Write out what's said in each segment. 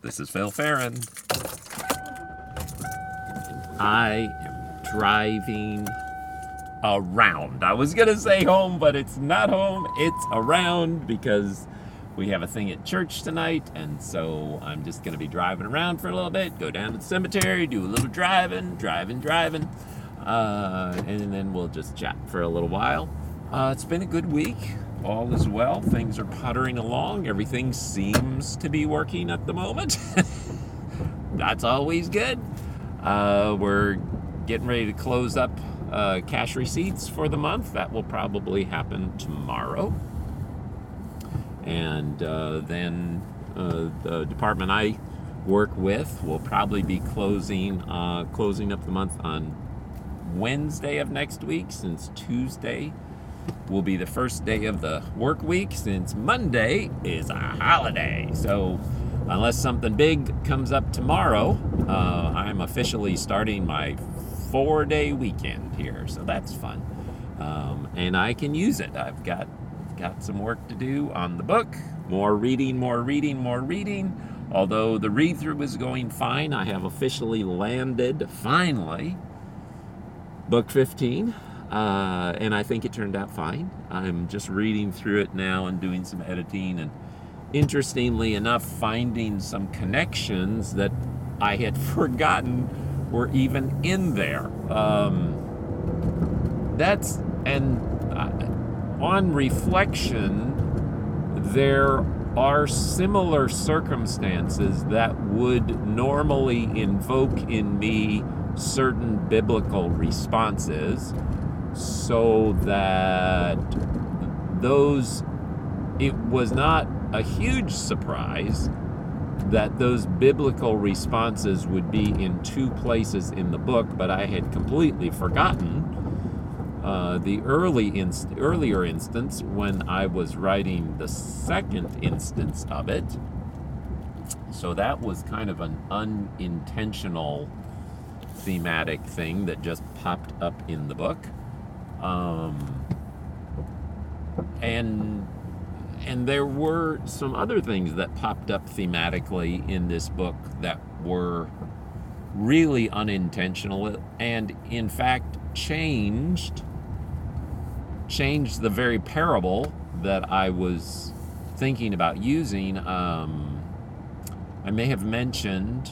This is Phil Farron. I am driving around. I was going to say home, but it's not home. It's around because we have a thing at church tonight, and so I'm just going to be driving around for a little bit, go down to the cemetery, do a little driving, and then we'll just chat for a little while. It's been a good week. All is well. Things are puttering along. Everything seems to be working at the moment. That's always good. We're getting ready to close up cash receipts for the month. That will probably happen tomorrow. And then the department I work with will probably be closing up the month on Wednesday of next week, since Tuesday will be the first day of the work week, since Monday is a holiday. So unless something big comes up tomorrow, I'm officially starting my 4-day weekend here. So that's fun. And I can use it. I've got some work to do on the book. More reading. Although the read-through is going fine, I have officially landed, finally, book 15. And I think it turned out fine. I'm just reading through it now and doing some editing, and interestingly enough, finding some connections that I had forgotten were even in there. On reflection, there are similar circumstances that would normally invoke in me certain biblical responses, so that it was not a huge surprise that those biblical responses would be in two places in the book, but I had completely forgotten the earlier instance when I was writing the second instance of it. So that was kind of an unintentional thematic thing that just popped up in the book. And there were some other things that popped up thematically in this book that were really unintentional, and in fact changed the very parable that I was thinking about using. I may have mentioned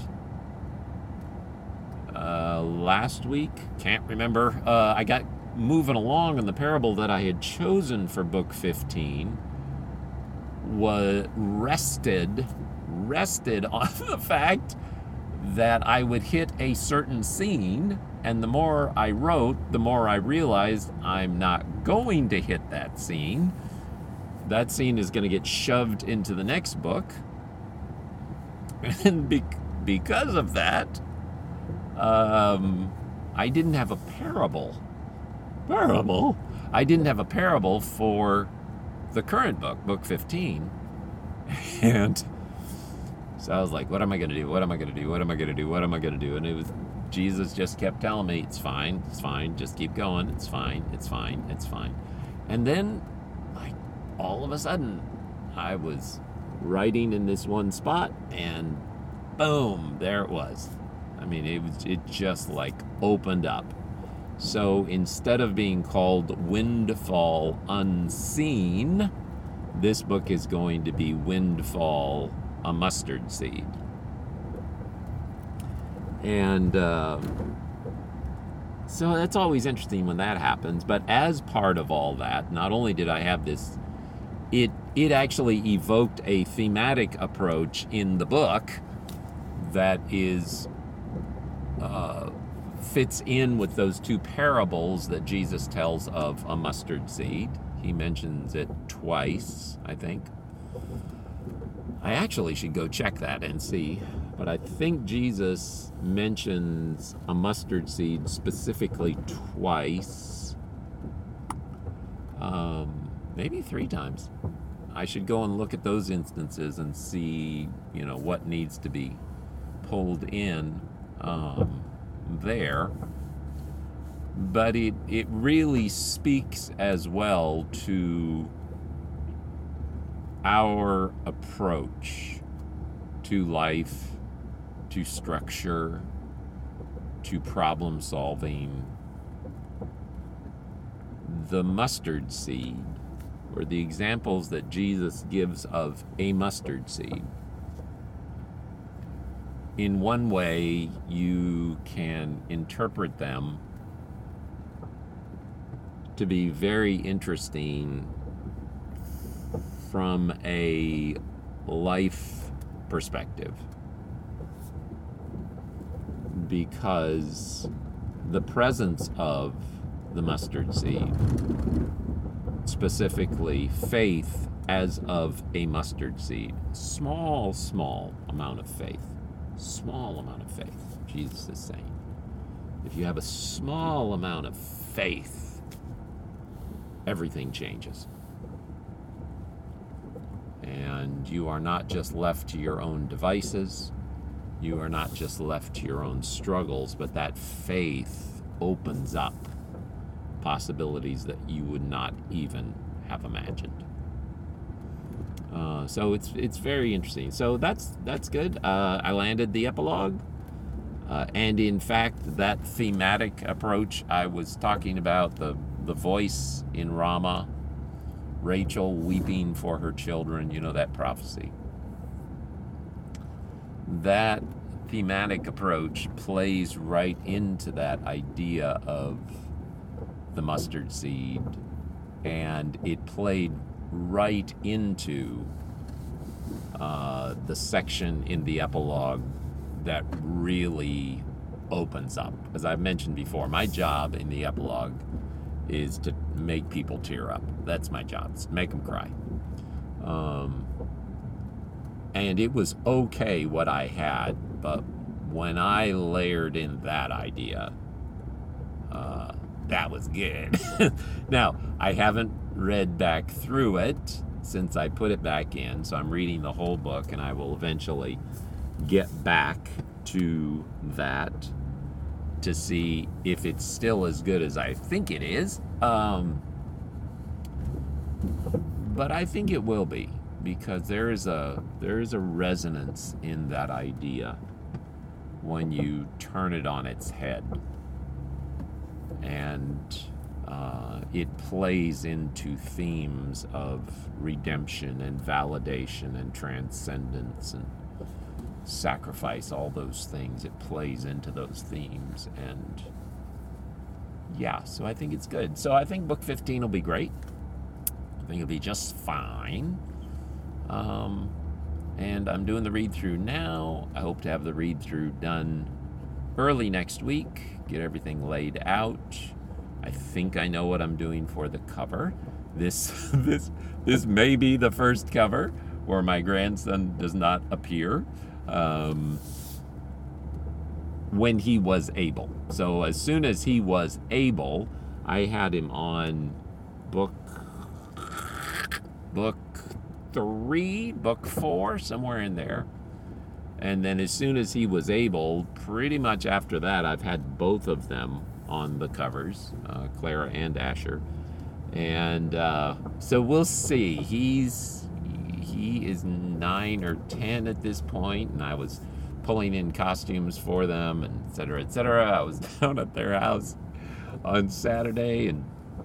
last week, can't remember. I got moving along, and the parable that I had chosen for book 15 was rested on the fact that I would hit a certain scene, and the more I wrote, the more I realized I'm not going to hit that scene. That scene is going to get shoved into the next book, and because of that, I didn't have a parable. I didn't have a parable for the current book, book 15. And so I was like, what am I going to do? And it was, Jesus just kept telling me, it's fine, just keep going, it's fine. And then, like, all of a sudden, I was writing in this one spot, and boom, there it was. I mean, it just like opened up. So instead of being called Windfall Unseen, this book is going to be Windfall, a Mustard Seed. And so that's always interesting when that happens. But as part of all that, not only did I have this, it actually evoked a thematic approach in the book that is fits in with those two parables that Jesus tells of a mustard seed. He mentions it twice, I think. I actually should go check that and see, but I think Jesus mentions a mustard seed specifically twice, maybe 3 times. I should go and look at those instances and see, what needs to be pulled in there. But it really speaks as well to our approach to life, to structure, to problem solving. The mustard seed, or the examples that Jesus gives of a mustard seed, in one way you can interpret them to be very interesting from a life perspective, because the presence of the mustard seed, specifically faith as of a mustard seed, small amount of faith, Jesus is saying, if you have a small amount of faith, everything changes. And you are not just left to your own devices, you are not just left to your own struggles, but that faith opens up possibilities that you would not even have imagined. So it's very interesting. So that's good. I landed the epilogue, and in fact, that thematic approach I was talking about, the voice in Ramah, Rachel weeping for her children, you know, that prophecy. That thematic approach plays right into that idea of the mustard seed, and it played right into the section in the epilogue that really opens up. As I've mentioned before, my job in the epilogue is to make people tear up. That's my job, is to make them cry. And it was okay what I had, but when I layered in that idea, that was good. Now, I haven't read back through it since I put it back in, so I'm reading the whole book, and I will eventually get back to that to see if it's still as good as I think it is. But I think it will be, because there is a resonance in that idea when you turn it on its head, and it plays into themes of redemption and validation and transcendence and sacrifice, all those things. It plays into those themes, and yeah, so I think it's good. So I think book 15 will be great. I think it'll be just fine. And I'm doing the read-through now. I hope to have the read-through done early next week, get everything laid out. I think I know what I'm doing for the cover. This may be the first cover where my grandson does not appear when he was able. So as soon as he was able, I had him on book 3, book 4, somewhere in there. And then as soon as he was able, pretty much after that, I've had both of them on the covers, Clara and Asher. And so we'll see. He is 9 or 10 at this point, and I was pulling in costumes for them, and et cetera, et cetera. I was down at their house on Saturday, and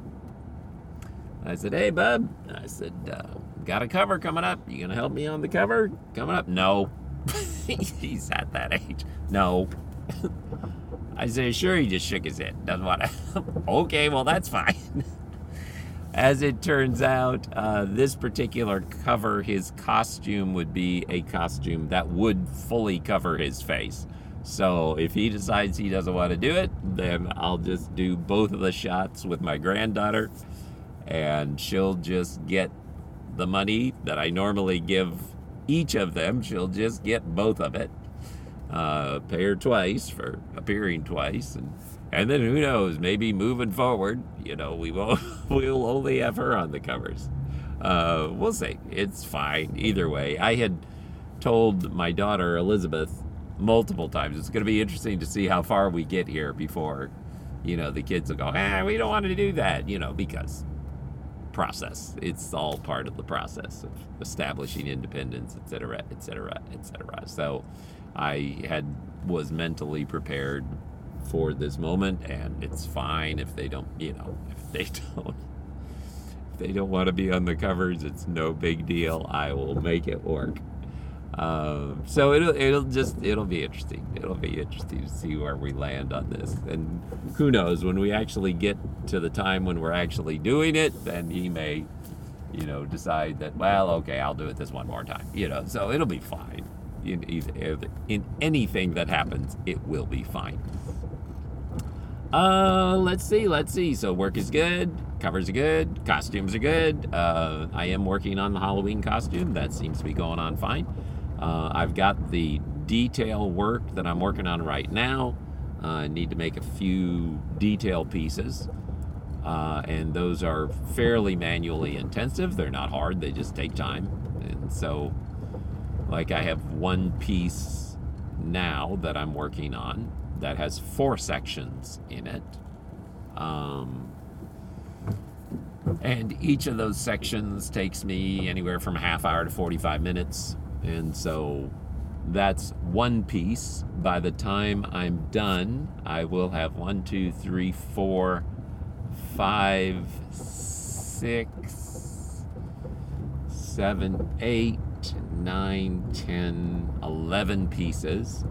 I said, "Hey, bub," I said, "got a cover coming up. You gonna help me on the cover coming up?" No. He's at that age. No. I said, "Sure." He just shook his head. Doesn't want to. Okay, well, that's fine. As it turns out, this particular cover, his costume would be a costume that would fully cover his face. So if he decides he doesn't want to do it, then I'll just do both of the shots with my granddaughter, and she'll just get the money that I normally give each of them. She'll just get both of it. Pay her twice for appearing twice, and then who knows, maybe moving forward, we'll only have her on the covers. We'll see. It's fine either way. I had told my daughter Elizabeth multiple times, it's going to be interesting to see how far we get here before, the kids will go, we don't want to do that, because process. It's all part of the process of establishing independence, et cetera, et cetera, et cetera. So I was mentally prepared for this moment, and it's fine if they don't, if they don't want to be on the covers. It's no big deal. I will make it work. So it'll be interesting. It'll be interesting to see where we land on this. And who knows, when we actually get to the time when we're actually doing it, then he may, decide that, well, okay, I'll do it this one more time. So it'll be fine. In anything that happens, it will be fine. Let's see. So work is good, covers are good, costumes are good. I am working on the Halloween costume. That seems to be going on fine. I've got the detail work that I'm working on right now. I need to make a few detail pieces. And those are fairly manually intensive. They're not hard, they just take time. And so, like, I have one piece now that I'm working on that has 4 sections in it. And each of those sections takes me anywhere from a half hour to 45 minutes. And so that's one piece. By the time I'm done, I will have 1, 2, 3, 4, 5, 6, 7, 8, 9, 10, 11 pieces.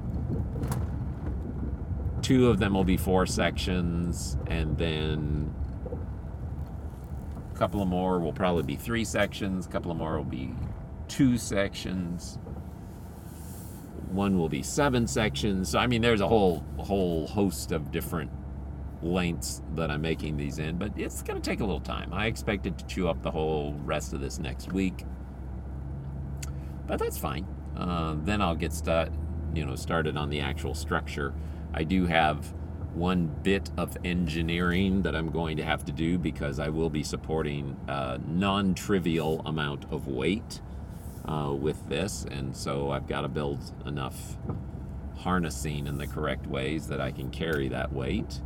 2 of them will be 4 sections, and then a couple of more will probably be 3 sections, a couple of more will be 2 sections, one will be 7 sections. So, I mean, there's a whole host of different lengths that I'm making these in, but it's going to take a little time. I expect it to chew up the whole rest of this next week, but that's fine. Then I'll get started on the actual structure. I do have one bit of engineering that I'm going to have to do because I will be supporting a non-trivial amount of weight with this, and so I've got to build enough harnessing in the correct ways that I can carry that weight,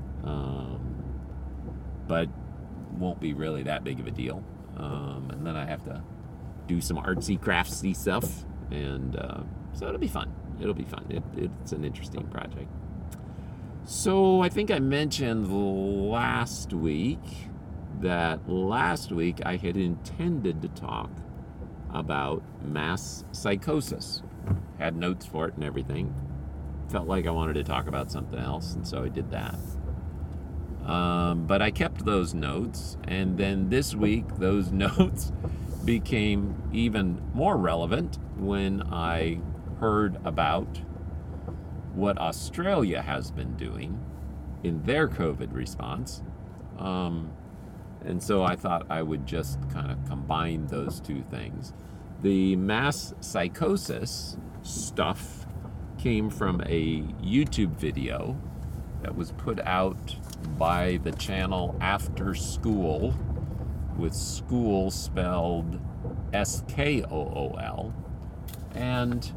but won't be really that big of a deal. And then I have to do some artsy craftsy stuff, and so it'll be fun. It's an interesting project. So I think I mentioned last week that I had intended to talk about mass psychosis. Had notes for it and everything. Felt like I wanted to talk about something else, and so I did that. But I kept those notes, and then this week those notes became even more relevant when I heard about what Australia has been doing in their COVID response. And so I thought I would just kind of combine those two things. The mass psychosis stuff came from a YouTube video that was put out by the channel After School, with school spelled SKOOL. And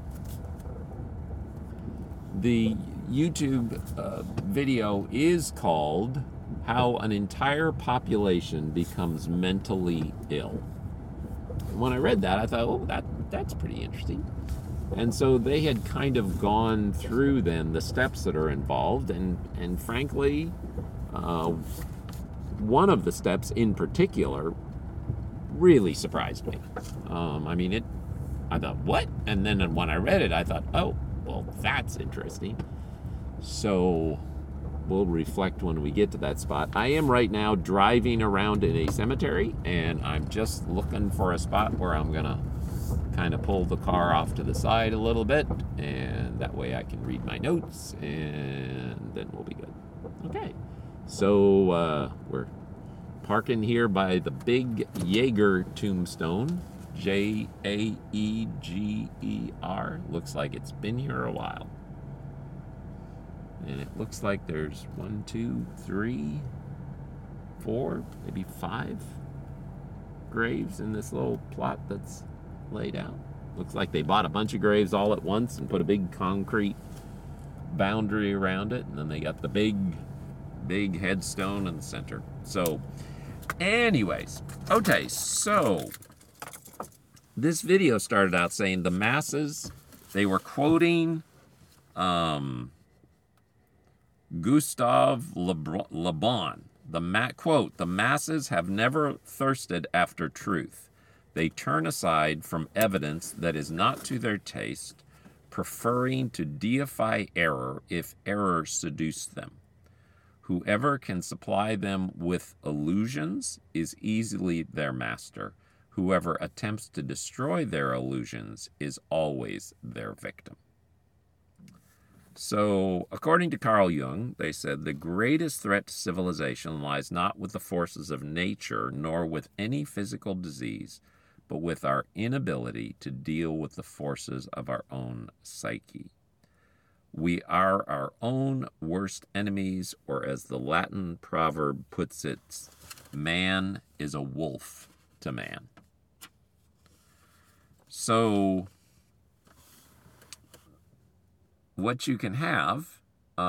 the YouTube video is called How an Entire Population Becomes Mentally Ill. And when I read that, I thought, oh, that's pretty interesting. And so they had kind of gone through then the steps that are involved, and frankly, one of the steps in particular really surprised me. I thought, what? And then when I read it, I thought, oh, well, that's interesting. So we'll reflect when we get to that spot. I am right now driving around in a cemetery, and I'm just looking for a spot where I'm going to kind of pull the car off to the side a little bit, and that way I can read my notes, and then we'll be good. Okay, so we're parking here by the big Jaeger tombstone. Jaeger. Looks like it's been here a while. And it looks like there's 1, 2, 3, 4, maybe 5 graves in this little plot that's laid out. Looks like they bought a bunch of graves all at once and put a big concrete boundary around it, and then they got the big headstone in the center. So Anyways, okay, so this video started out saying the masses, they were quoting Gustave Le Bon. Quote, the masses have never thirsted after truth. They turn aside from evidence that is not to their taste, preferring to deify error if error seduced them. Whoever can supply them with illusions is easily their master. Whoever attempts to destroy their illusions is always their victim. So, according to Carl Jung, they said the greatest threat to civilization lies not with the forces of nature nor with any physical disease, but with our inability to deal with the forces of our own psyche. We are our own worst enemies, or as the Latin proverb puts it, man is a wolf to man. So, what you can have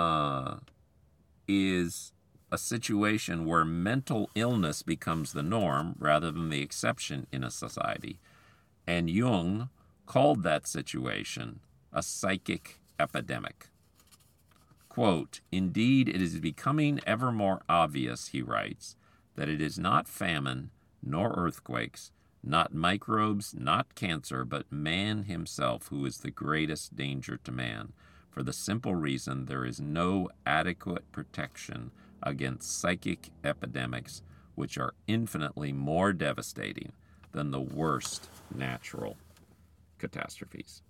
is a situation where mental illness becomes the norm rather than the exception in a society. And Jung called that situation a psychic epidemic. Quote, indeed, it is becoming ever more obvious, he writes, that it is not famine, nor earthquakes, not microbes, not cancer, but man himself who is the greatest danger to man, for the simple reason there is no adequate protection against psychic epidemics, which are infinitely more devastating than the worst natural catastrophes.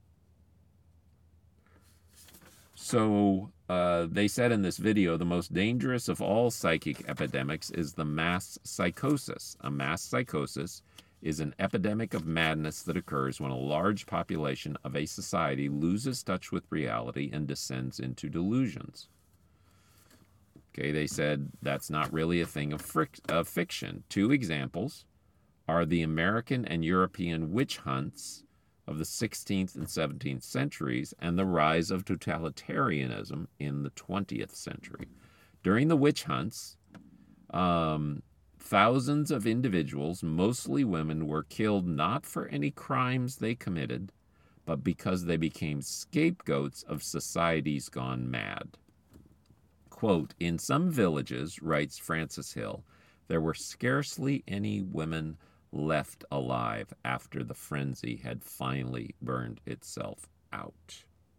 So they said in this video, the most dangerous of all psychic epidemics is the mass psychosis. A mass psychosis is an epidemic of madness that occurs when a large population of a society loses touch with reality and descends into delusions. Okay, they said that's not really a thing of fiction. Two examples are the American and European witch hunts of the 16th and 17th centuries and the rise of totalitarianism in the 20th century. During the witch hunts, thousands of individuals, mostly women, were killed not for any crimes they committed, but because they became scapegoats of societies gone mad. Quote, in some villages, writes Francis Hill, there were scarcely any women left alive after the frenzy had finally burned itself out.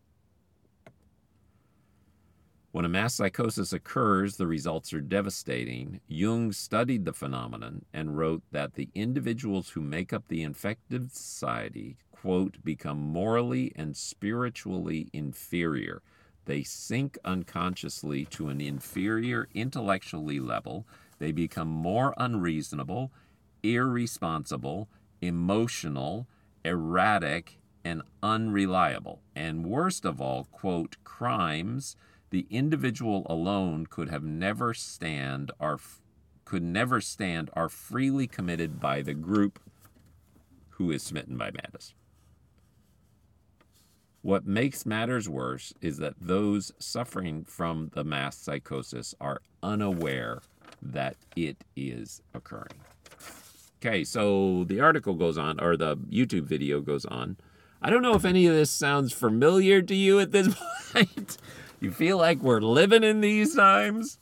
When a mass psychosis occurs, the results are devastating. Jung studied the phenomenon and wrote that the individuals who make up the infected society, quote, become morally and spiritually inferior. They sink unconsciously to an inferior intellectually level. They become more unreasonable, irresponsible, emotional, erratic, and unreliable. And worst of all, quote, crimes the individual alone could never stand are freely committed by the group who is smitten by madness. What makes matters worse is that those suffering from the mass psychosis are unaware that it is occurring. Okay, so the article goes on, or the YouTube video goes on. I don't know if any of this sounds familiar to you at this point. You feel like we're living in these times?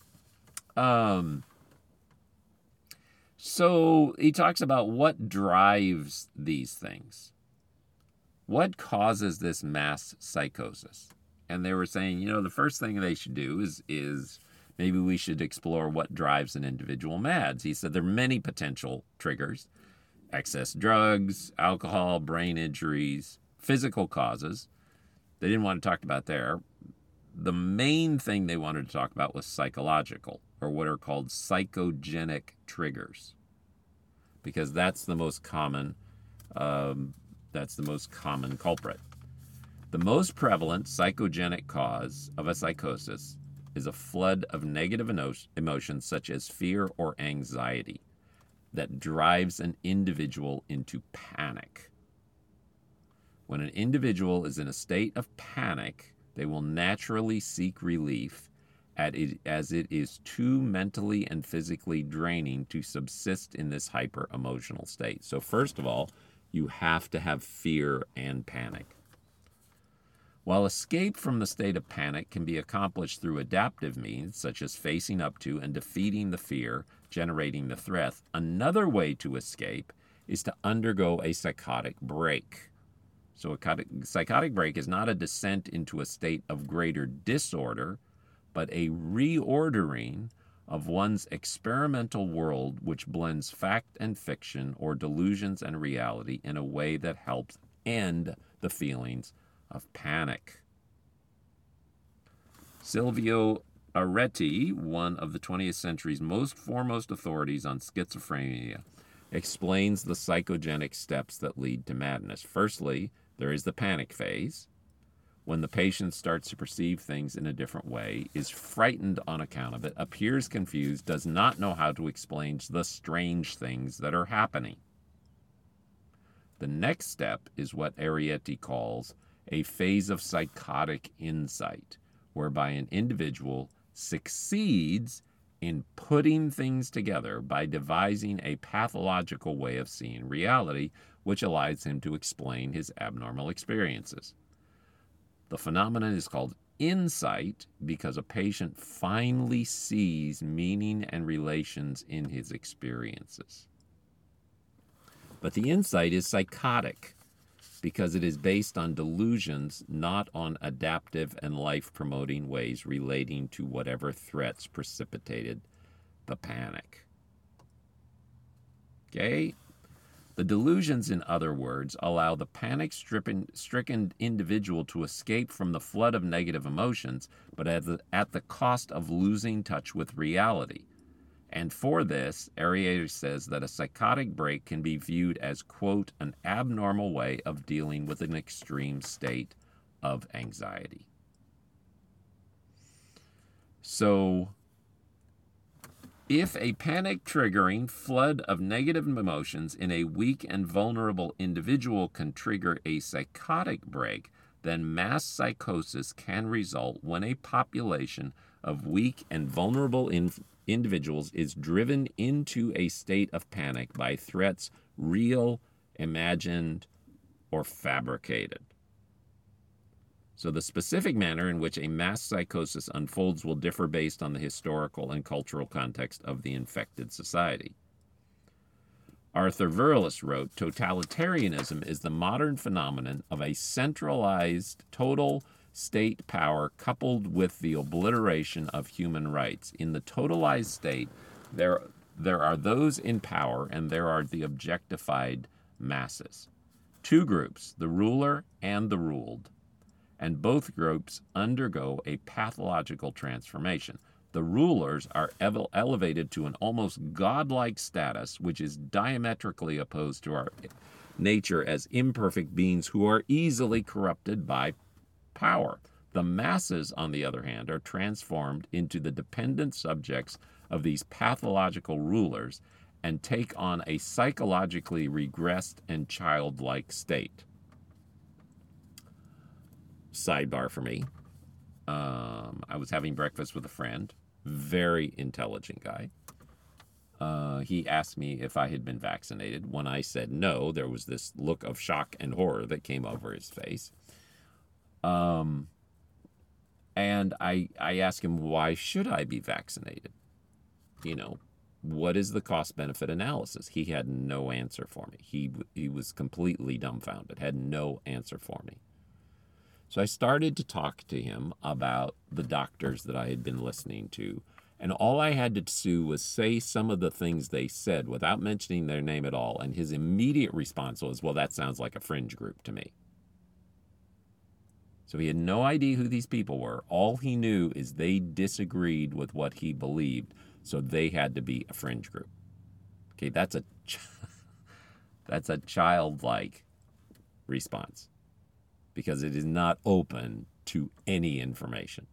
So he talks about what drives these things. What causes this mass psychosis? And they were saying, the first thing they should do is maybe we should explore what drives an individual mad. He said there are many potential triggers: excess drugs, alcohol, brain injuries, physical causes. They didn't want to talk about there. The main thing they wanted to talk about was psychological, or what are called psychogenic triggers, because that's the most common culprit. The most prevalent psychogenic cause of a psychosis is a flood of negative emotions such as fear or anxiety that drives an individual into panic. When an individual is in a state of panic, they will naturally seek relief as it is too mentally and physically draining to subsist in this hyper emotional state. So, first of all, you have to have fear and panic. While escape from the state of panic can be accomplished through adaptive means, such as facing up to and defeating the fear generating the threat, another way to escape is to undergo a psychotic break. So a psychotic break is not a descent into a state of greater disorder, but a reordering of one's experimental world which blends fact and fiction or delusions and reality in a way that helps end the feelings of panic. Silvio Areti, one of the 20th century's foremost authorities on schizophrenia, explains the psychogenic steps that lead to madness. Firstly, there is the panic phase, when the patient starts to perceive things in a different way, is frightened on account of it, appears confused, does not know how to explain the strange things that are happening. The next step is what Arietti calls a phase of psychotic insight, whereby an individual succeeds in putting things together by devising a pathological way of seeing reality, which allows him to explain his abnormal experiences. The phenomenon is called insight because a patient finally sees meaning and relations in his experiences. But the insight is psychotic because it is based on delusions, not on adaptive and life-promoting ways relating to whatever threats precipitated the panic. Okay? The delusions, in other words, allow the panic-stricken individual to escape from the flood of negative emotions, but at the cost of losing touch with reality. And for this, Arietti says that a psychotic break can be viewed as, quote, an abnormal way of dealing with an extreme state of anxiety. So, if a panic-triggering flood of negative emotions in a weak and vulnerable individual can trigger a psychotic break, then mass psychosis can result when a population of weak and vulnerable individuals is driven into a state of panic by threats real, imagined, or fabricated. So the specific manner in which a mass psychosis unfolds will differ based on the historical and cultural context of the infected society. Arthur Verlis wrote, "Totalitarianism is the modern phenomenon of a centralized, total state power coupled with the obliteration of human rights. In the totalized state, there are those in power and there are the objectified masses. Two groups, the ruler and the ruled, and both groups undergo a pathological transformation. The rulers are elevated to an almost godlike status, which is diametrically opposed to our nature as imperfect beings who are easily corrupted by power. The masses, on the other hand, are transformed into the dependent subjects of these pathological rulers and take on a psychologically regressed and childlike state." Sidebar for me. I was having breakfast with a friend, very intelligent guy. He asked me if I had been vaccinated. When I said no, there was this look of shock and horror that came over his face. And I asked him, why should I be vaccinated? You know, what is the cost-benefit analysis? He had no answer for me. He was completely dumbfounded, had no answer for me. So I started to talk to him about the doctors that I had been listening to, and all I had to do was say some of the things they said without mentioning their name at all, and his immediate response was, well, that sounds like a fringe group to me. So he had no idea who these people were. All he knew is they disagreed with what he believed, so they had to be a fringe group. Okay, that's a childlike response, because it is not open to any information.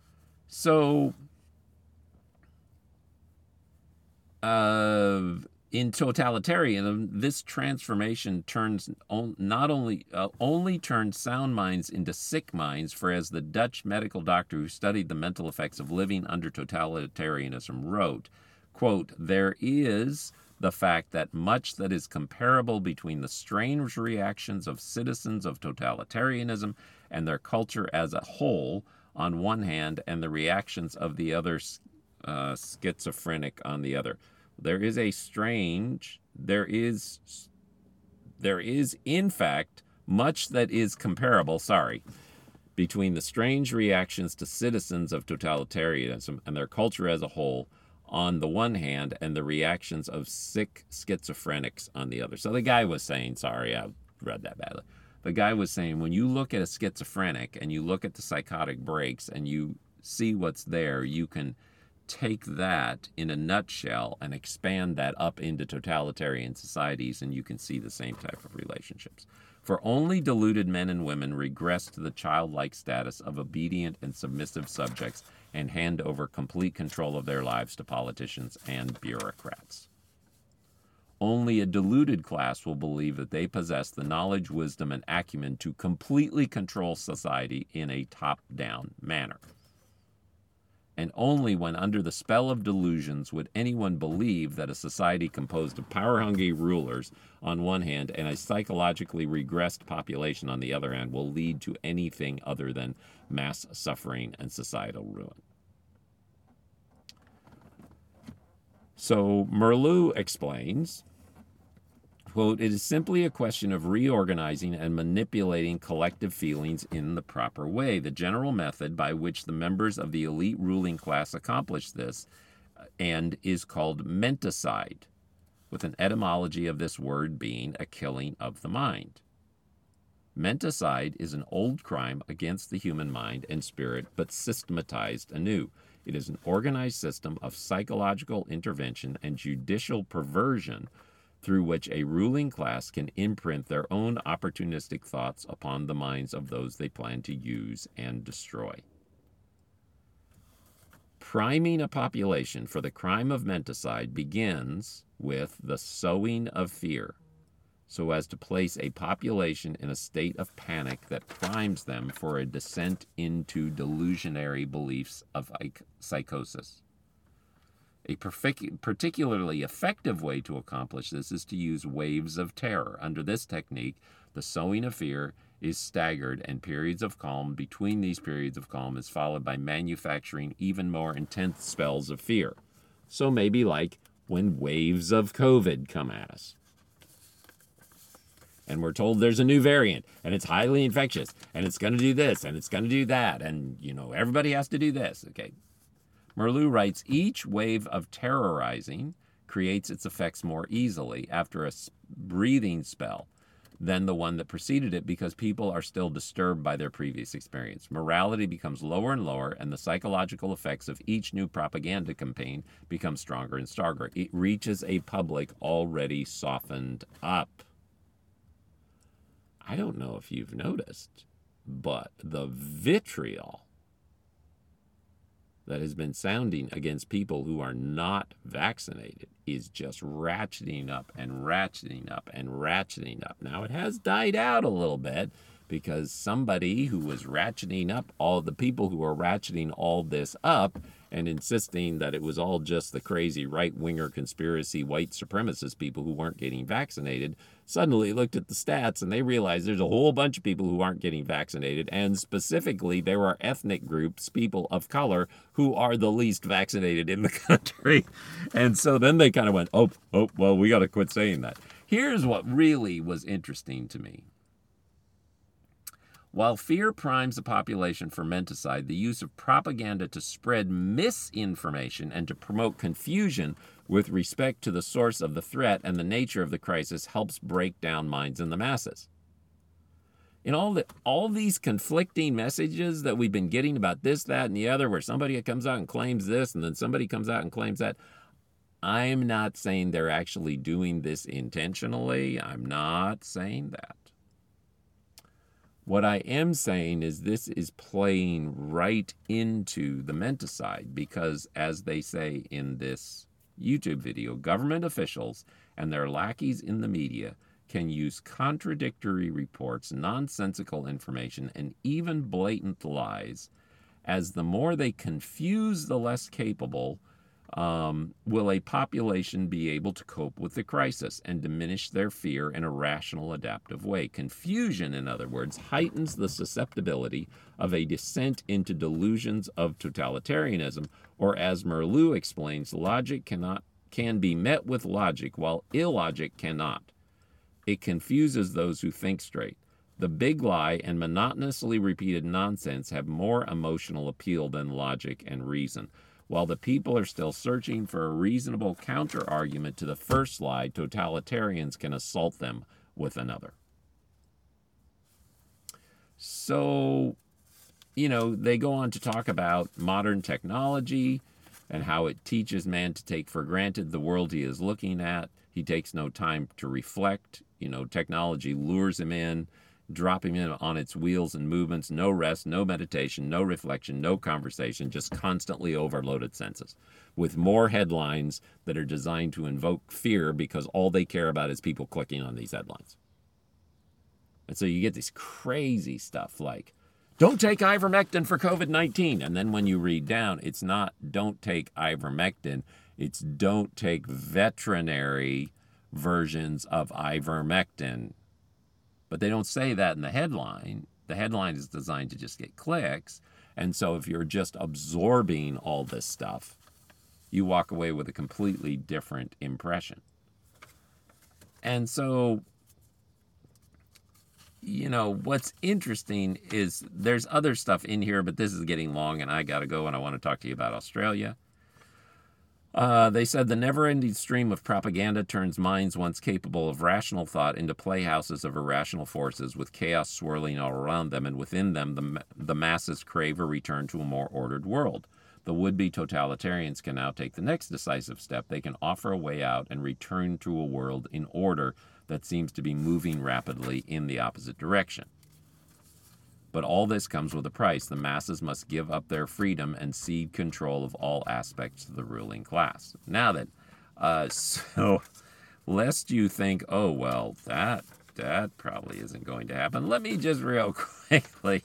So, In totalitarianism, this transformation turns not only only turns sound minds into sick minds, for as the Dutch medical doctor who studied the mental effects of living under totalitarianism wrote, quote, "There is the fact that much that is comparable between the strange reactions of citizens of totalitarianism and their culture as a whole on one hand, and the reactions of the other schizophrenic on the other. There is in fact much that is comparable, between the strange reactions to citizens of totalitarianism and their culture as a whole on the one hand, and the reactions of sick schizophrenics on the other." So the guy was saying, sorry, I read that badly. The guy was saying, when you look at a schizophrenic and you look at the psychotic breaks and you see what's there, you can take that in a nutshell and expand that up into totalitarian societies, and you can see the same type of relationships. For only deluded men and women regress to the childlike status of obedient and submissive subjects and hand over complete control of their lives to politicians and bureaucrats. Only a deluded class will believe that they possess the knowledge, wisdom, and acumen to completely control society in a top-down manner. And only when under the spell of delusions would anyone believe that a society composed of power-hungry rulers on one hand and a psychologically regressed population on the other hand will lead to anything other than mass suffering and societal ruin. So Merleau explains, quote, "It is simply a question of reorganizing and manipulating collective feelings in the proper way. The general method by which the members of the elite ruling class accomplish this end is called menticide, with an etymology of this word being a killing of the mind. Menticide is an old crime against the human mind and spirit, but systematized anew. It is an organized system of psychological intervention and judicial perversion through which a ruling class can imprint their own opportunistic thoughts upon the minds of those they plan to use and destroy. Priming a population for the crime of menticide begins with the sowing of fear, so as to place a population in a state of panic that primes them for a descent into delusionary beliefs of psychosis. A particularly effective way to accomplish this is to use waves of terror. Under this technique, the sowing of fear is staggered, and periods of calm between these periods of calm is followed by manufacturing even more intense spells of fear. So maybe like when waves of COVID come at us. And we're told there's a new variant, and it's highly infectious, and it's going to do this, and it's going to do that, and, everybody has to do this, okay? Merleau writes, each wave of terrorizing creates its effects more easily after a breathing spell than the one that preceded it, because people are still disturbed by their previous experience. Morality becomes lower and lower, and the psychological effects of each new propaganda campaign become stronger and stronger. It reaches a public already softened up. I don't know if you've noticed, but the vitriol that has been sounding against people who are not vaccinated is just ratcheting up and ratcheting up and ratcheting up. Now, it has died out a little bit because somebody who was ratcheting up, all the people who are ratcheting all this up and insisting that it was all just the crazy right-winger conspiracy white supremacist people who weren't getting vaccinated, suddenly looked at the stats and they realized there's a whole bunch of people who aren't getting vaccinated, and specifically there are ethnic groups, people of color, who are the least vaccinated in the country. And so then they kind of went, oh, well, we got to quit saying that. Here's what really was interesting to me. While fear primes the population for menticide, the use of propaganda to spread misinformation and to promote confusion with respect to the source of the threat and the nature of the crisis helps break down minds in the masses. In all these conflicting messages that we've been getting about this, that, and the other, where somebody comes out and claims this, and then somebody comes out and claims that, I'm not saying they're actually doing this intentionally. I'm not saying that. What I am saying is this is playing right into the menticide because, as they say in this YouTube video, government officials and their lackeys in the media can use contradictory reports, nonsensical information, and even blatant lies, as the more they confuse the less capable, will a population be able to cope with the crisis and diminish their fear in a rational, adaptive way. Confusion, in other words, heightens the susceptibility of a descent into delusions of totalitarianism, or as Merleau explains, logic can be met with logic, while illogic cannot. It confuses those who think straight. The big lie and monotonously repeated nonsense have more emotional appeal than logic and reason. While the people are still searching for a reasonable counter-argument to the first lie, totalitarians can assault them with another. So, they go on to talk about modern technology and how it teaches man to take for granted the world he is looking at. He takes no time to reflect. Technology lures him in, dropping in on its wheels and movements, no rest, no meditation, no reflection, no conversation, just constantly overloaded senses with more headlines that are designed to invoke fear because all they care about is people clicking on these headlines. And so you get this crazy stuff like, don't take ivermectin for COVID-19. And then when you read down, it's not don't take ivermectin, it's don't take veterinary versions of ivermectin. But they don't say that in the headline. The headline is designed to just get clicks. And so if you're just absorbing all this stuff, you walk away with a completely different impression. And so, what's interesting is there's other stuff in here, but this is getting long and I got to go and I want to talk to you about Australia. They said the never-ending stream of propaganda turns minds once capable of rational thought into playhouses of irrational forces with chaos swirling all around them, and within them the masses crave a return to a more ordered world. The would-be totalitarians can now take the next decisive step. They can offer a way out and return to a world in order that seems to be moving rapidly in the opposite direction. But all this comes with a price. The masses must give up their freedom and cede control of all aspects to the ruling class. Now then, so lest you think, oh, well, that probably isn't going to happen, let me just real quickly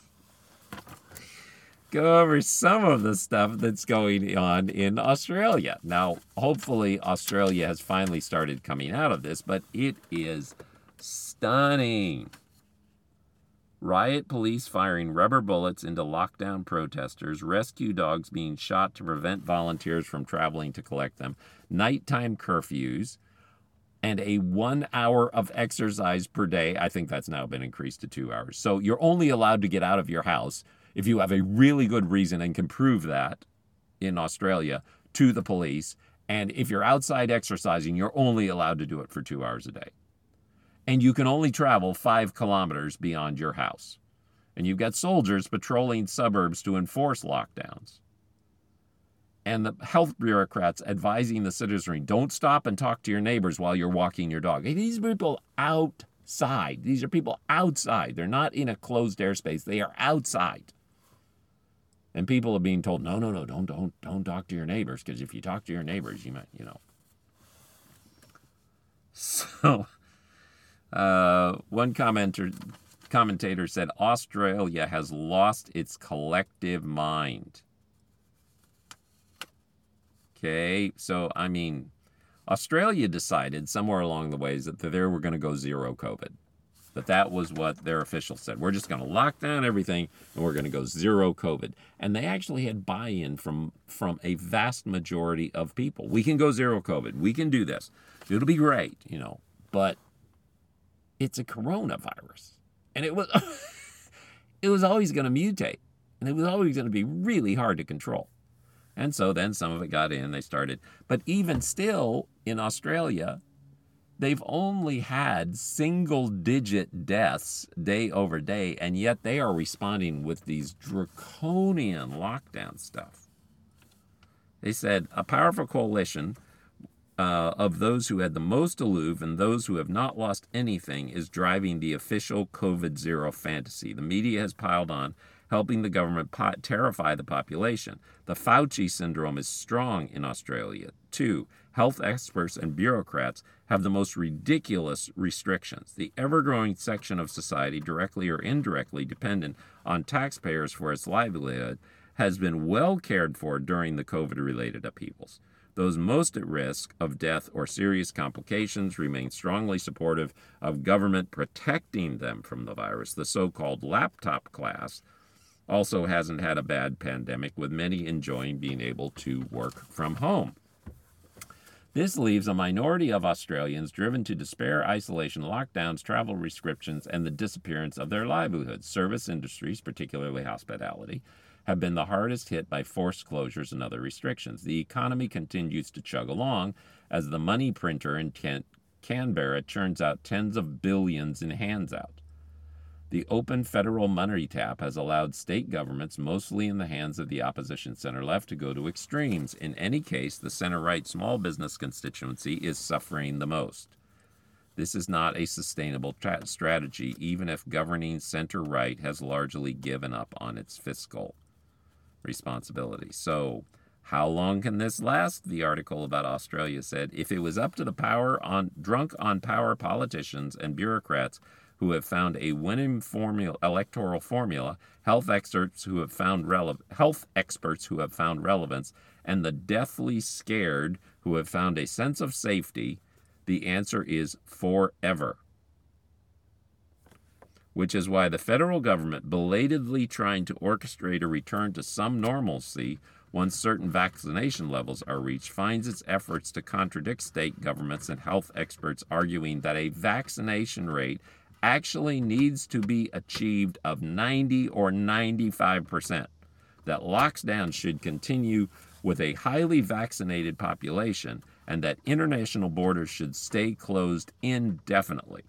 go over some of the stuff that's going on in Australia. Now, hopefully Australia has finally started coming out of this, but it is stunning. Riot police firing rubber bullets into lockdown protesters, rescue dogs being shot to prevent volunteers from traveling to collect them, nighttime curfews, and a 1 hour of exercise per day. I think that's now been increased to 2 hours. So you're only allowed to get out of your house if you have a really good reason and can prove that in Australia to the police. And if you're outside exercising, you're only allowed to do it for 2 hours a day. And you can only travel 5 kilometers beyond your house. And you've got soldiers patrolling suburbs to enforce lockdowns. And the health bureaucrats advising the citizenry, don't stop and talk to your neighbors while you're walking your dog. Hey, these are people outside. These are people outside. They're not in a closed airspace. They are outside. And people are being told, no, don't talk to your neighbors, because if you talk to your neighbors, you might, So, one commentator said, Australia has lost its collective mind. Okay, so, Australia decided somewhere along the ways that they were going to go zero COVID. That was what their officials said. We're just going to lock down everything and we're going to go zero COVID. And they actually had buy-in from a vast majority of people. We can go zero COVID. We can do this. It'll be great, But it's a coronavirus. And it was it was always going to mutate. And it was always going to be really hard to control. And so then some of it got in, they started. But even still, in Australia, they've only had single-digit deaths day over day, and yet they are responding with these draconian lockdown stuff. They said a powerful coalition of those who had the most aloof and those who have not lost anything is driving the official COVID zero fantasy. The media has piled on, helping the government terrify the population. The Fauci syndrome is strong in Australia, too. Health experts and bureaucrats have the most ridiculous restrictions. The ever-growing section of society, directly or indirectly dependent on taxpayers for its livelihood, has been well cared for during the COVID-related upheavals. Those most at risk of death or serious complications remain strongly supportive of government protecting them from the virus. The so-called laptop class also hasn't had a bad pandemic, with many enjoying being able to work from home. This leaves a minority of Australians driven to despair, isolation, lockdowns, travel restrictions, and the disappearance of their livelihoods. Service industries, particularly hospitality, have been the hardest hit by forced closures and other restrictions. The economy continues to chug along as the money printer in Canberra churns out tens of billions in hands-out. The open federal money tap has allowed state governments, mostly in the hands of the opposition center-left, to go to extremes. In any case, the center-right small business constituency is suffering the most. This is not a sustainable strategy, even if governing center-right has largely given up on its fiscal responsibility. So, how long can this last? The article about Australia said, if it was up to the drunk on power politicians and bureaucrats who have found a winning electoral formula, health experts who have found relevance, and the deathly scared who have found a sense of safety, the answer is forever. Which is why the federal government, belatedly trying to orchestrate a return to some normalcy once certain vaccination levels are reached, finds its efforts to contradict state governments and health experts, arguing that a vaccination rate actually needs to be achieved of 90 or 95%, that lockdowns should continue with a highly vaccinated population, and that international borders should stay closed indefinitely.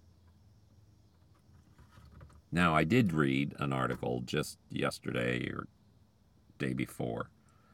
Now, I did read an article just yesterday or day before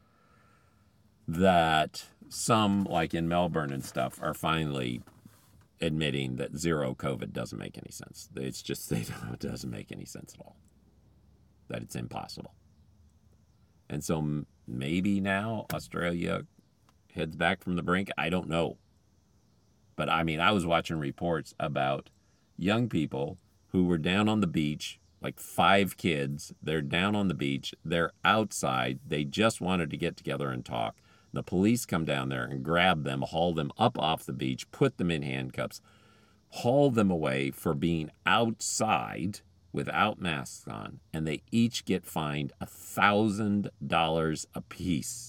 that some, like in Melbourne and stuff, are finally admitting that zero COVID doesn't make any sense. It's just, it doesn't make any sense at all. That it's impossible. And so maybe now Australia heads back from the brink. I don't know. But I mean, I was watching reports about young people who were down on the beach, like 5 kids. They're down on the beach. They're outside. They just wanted to get together and talk. The police come down there and grab them, haul them up off the beach, put them in handcuffs, haul them away for being outside without masks on, and they each get fined $1,000 apiece.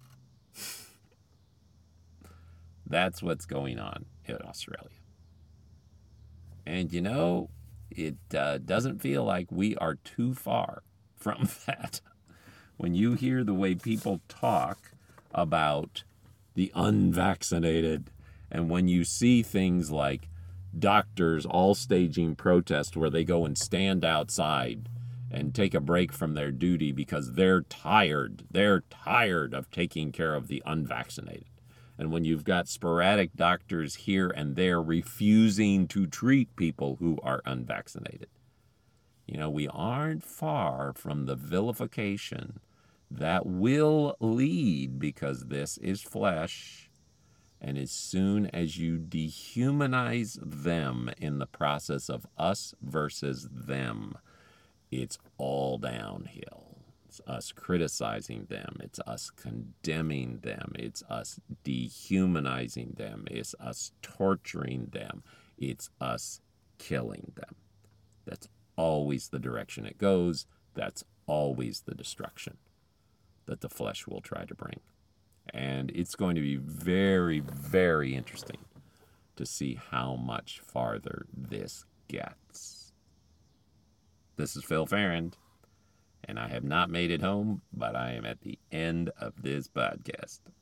That's what's going on in Australia. And you know, it doesn't feel like we are too far from that. When you hear the way people talk about the unvaccinated, and when you see things like doctors all staging protests where they go and stand outside and take a break from their duty because they're tired of taking care of the unvaccinated. And when you've got sporadic doctors here and there refusing to treat people who are unvaccinated, you know, we aren't far from the vilification that will lead, because this is flesh, and as soon as you dehumanize them in the process of us versus them, it's all downhill. It's us criticizing them. It's us condemning them. It's us dehumanizing them. It's us torturing them. It's us killing them. That's always the direction it goes. That's always the destruction that the flesh will try to bring. And it's going to be very, very interesting to see how much farther this gets. This is Phil Farrand, and I have not made it home, but I am at the end of this podcast.